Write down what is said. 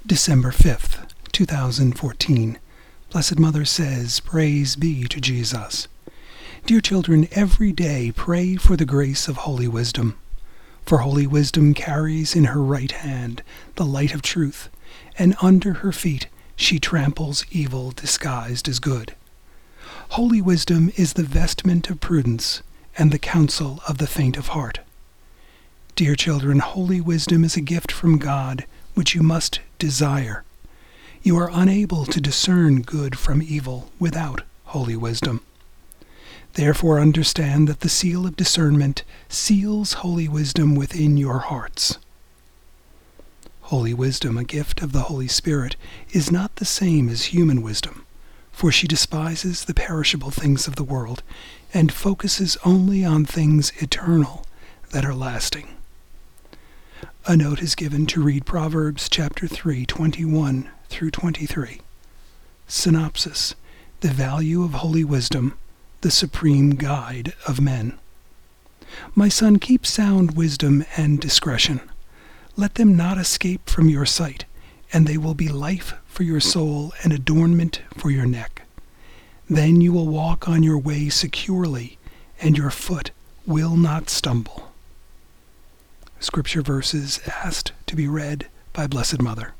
December 5th, 2014. Blessed Mother says, Praise be to Jesus. Dear children, every day pray for the grace of Holy Wisdom. For Holy Wisdom carries in her right hand the light of truth, and under her feet she tramples evil disguised as good. Holy Wisdom is the vestment of prudence and the counsel of the faint of heart. Dear children, Holy Wisdom is a gift from God which you must desire. You are unable to discern good from evil without Holy Wisdom. Therefore understand that the seal of discernment seals Holy Wisdom within your hearts. Holy Wisdom, a gift of the Holy Spirit, is not the same as human wisdom, for she despises the perishable things of the world and focuses only on things eternal that are lasting. A note is given to read Proverbs chapter 3, 21 through 23. Synopsis: the value of Holy Wisdom, the supreme guide of men. My son, keep sound wisdom and discretion. Let them not escape from your sight, and they will be life for your soul and adornment for your neck. Then you will walk on your way securely, and your foot will not stumble. Scripture verses asked to be read by Blessed Mother.